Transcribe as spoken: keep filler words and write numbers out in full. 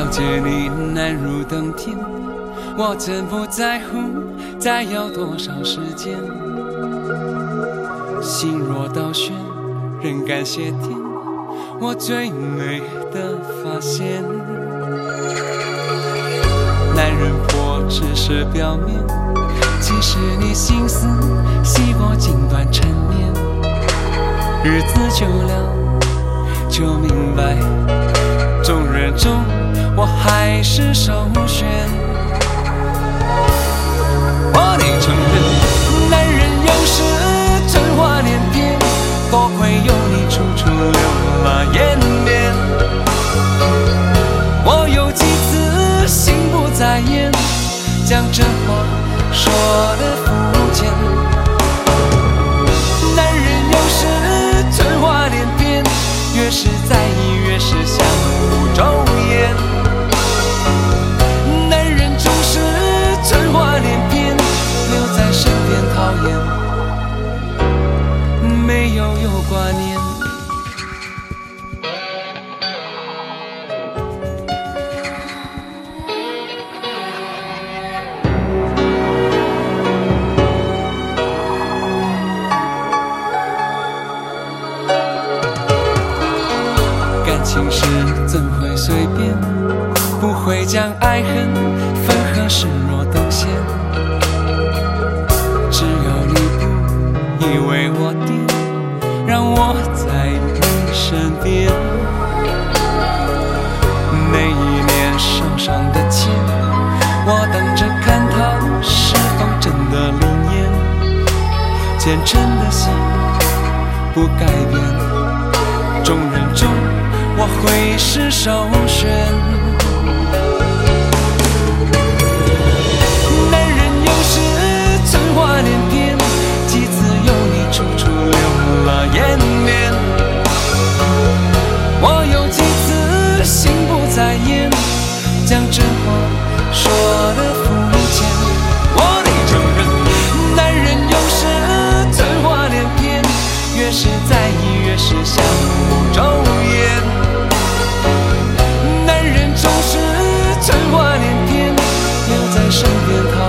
解你难如登天，我真不在乎再要多少时间。心若倒悬，仍感谢天，我最美的发现。男人破只是表面，其实你心思细过锦缎陈年。日子久了就明白，众人中我还是首选。我得承认，男人有时春花连篇，多亏有你处处留了颜面。我有几次心不在焉，将这话说得肤浅。男人有时春花连篇，越是在意越是相互周延。男人总是春花连篇，留在身边讨厌，没有有挂念。感情事怎会随便，不会将爱恨分合视若等闲。只要你不以为我癫，让我在你身边。每一年手上的钱，我等着看它是否真的灵验。虔诚的心不改变，众人中我会是首选。男人有时春花连篇，几次有你处处留了颜面。我有几次心不在焉，将这话说得肤浅。我得承认，男人有时春花连篇，越是在意越是相互周延。春花连篇，留在身边。